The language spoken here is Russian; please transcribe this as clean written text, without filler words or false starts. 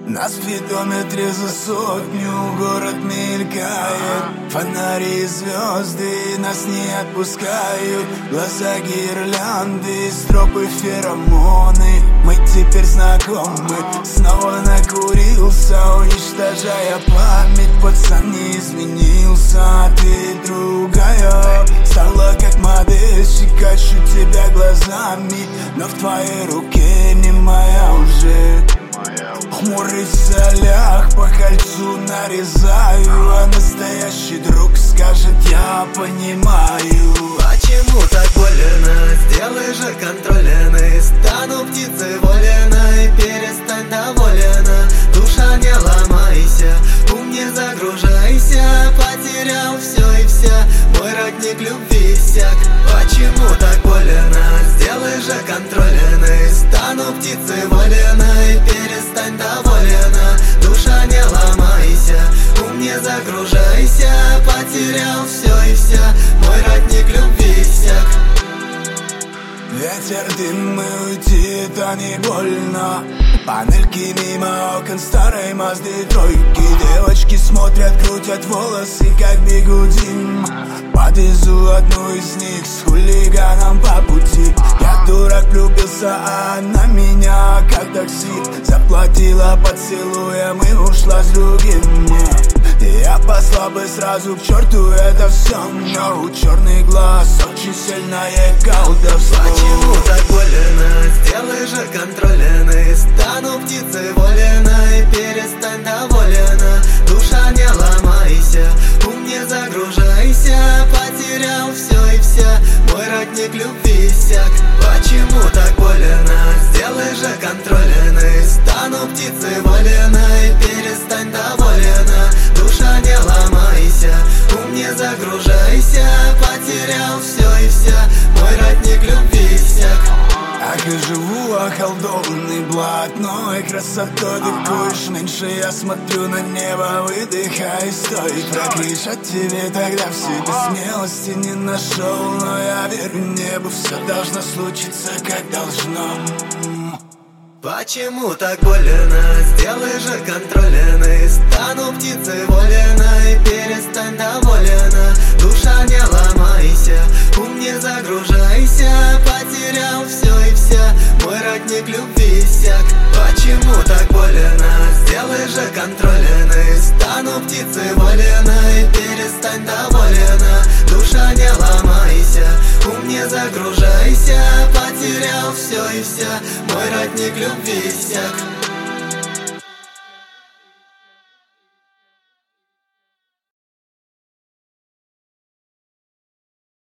На спидометре за сотню город мелькает. Фонари и звезды нас не отпускают. Глаза гирлянды, стропы феромоны. Мы теперь знакомы. Снова накурился, уничтожая память. Пацан не изменился, а ты другая. Стала как модельщик, ищу тебя глазами. Но в твоей руке не моя уже. Хмурый в солях, по кольцу нарезаю. А настоящий друг скажет: я понимаю. Почему так больно? Сделай же контрольный. Стану птицей воленой, перестань доволена. Душа, не ломайся, ум не загружайся. Потерял все и вся, мой родник любви иссяк. Почему так больно? Сделай же контрольный. Стану птицей воленой, перестань доволена. Душа, не ломайся, ум не загружайся. Потерял все и вся, мой родник любви иссяк. Ветер, дым, мы уйти, это не больно. Панельки мимо окон старой Мазды тройки. Девочки смотрят, крутят волосы, как бигуди. Подвезу одну из них с хулиганом по пути. Я дурак влюбился, а она меня как такси. Заплатила поцелуем и ушла с другим. Я послал бы сразу к черту это все, но у черный глаз очень сильное колдовство. Почему так больно? Сделай же контрольный. Стану птицей воленой, перестань доволена. Душа, не ломайся, ум не загружайся. Потерял все и вся, мой родник любви иссяк. Почему так больно? Сделай же контрольный. Стану птицей воленой, перестань доволена. Душа, не ломайся, ум не загружайся. Потерял все и вся, мой родник любви иссяк. Так и живу околдованный блатной красотой. Дыкуешь, меньше я смотрю на небо, выдыхай, стой. Прокричать тебе тогда в себе смелости не нашел. Но я верю небу, все должно случиться как должно. Почему так больно? Сделай же контрольный. Стану птицей воленой, перестань доволена. Душа, не ломайся, ум не загружайся. Потерял все и вся, мой родник любви иссяк. Почему так больно? Сделай же контрольный. Стану птицей воленой, перестань доволена. Душа, не ломайся, ум не загружайся. Потерял все и вся, мой родник любви иссяк.